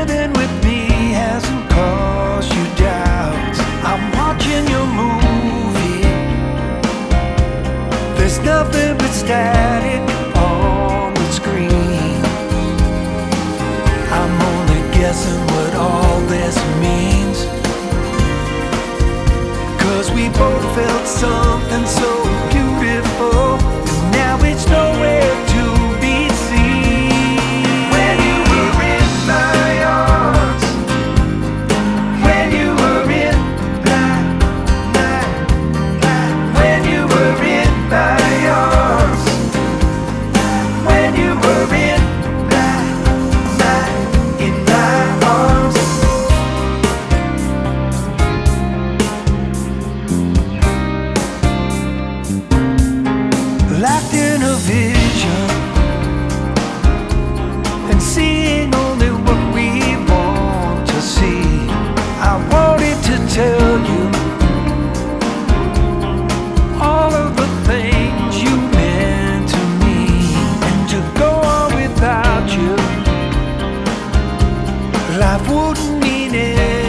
living with me hasn't caused you doubts. I'm watching your movie. There's nothing but static on the screen. I'm only guessing what all this means, 'cause we both felt something so beautiful, and now it's nowhere to be seen. When you were in my arms, when you were in my, when you were in my arms, when you were in my arms. Locked in a vision and seeing only what we want to see. I wanted to tell you all of the things you meant to me, and to go on without you, life wouldn't mean it.